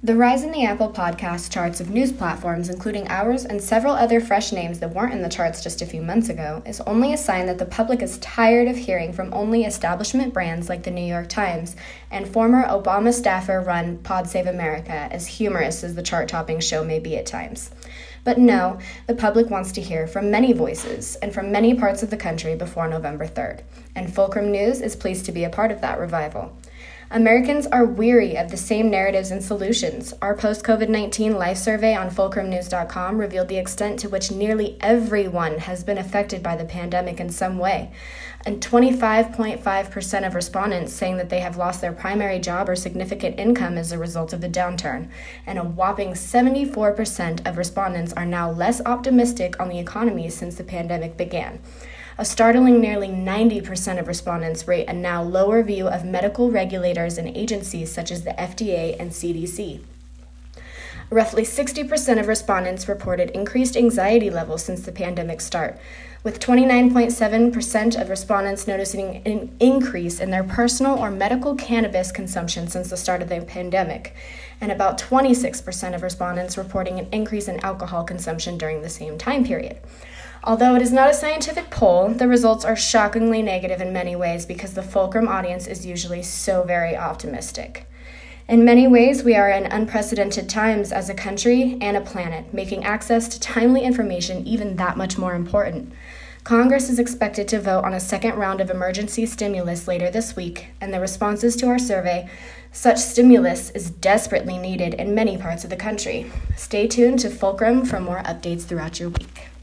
The rise in the Apple Podcast charts of news platforms, including ours and several other fresh names that weren't in the charts just a few months ago, is only a sign that the public is tired of hearing from only establishment brands like the New York Times and former Obama staffer-run Pod Save America, as humorous as the chart-topping show may be at times. But no, the public wants to hear from many voices and from many parts of the country before November 3rd, and Fulcrum News is pleased to be a part of that revival. Americans are weary of the same narratives and solutions. Our post-COVID-19 life survey on fulcrumnews.com revealed the extent to which nearly everyone has been affected by the pandemic in some way, and 25.5% of respondents saying that they have lost their primary job or significant income as a result of the downturn, and a whopping 74% of respondents are now less optimistic on the economy since the pandemic began. A startling nearly 90% of respondents rate a now lower view of medical regulators and agencies such as the FDA and CDC. Roughly 60% of respondents reported increased anxiety levels since the pandemic start, with 29.7% of respondents noticing an increase in their personal or medical cannabis consumption since the start of the pandemic, and about 26% of respondents reporting an increase in alcohol consumption during the same time period. Although it is not a scientific poll, the results are shockingly negative in many ways because the Fulcrum audience is usually so very optimistic. In many ways, we are in unprecedented times as a country and a planet, making access to timely information even that much more important. Congress is expected to vote on a second round of emergency stimulus later this week, and the responses to our survey, such stimulus is desperately needed in many parts of the country. Stay tuned to Fulcrum for more updates throughout your week.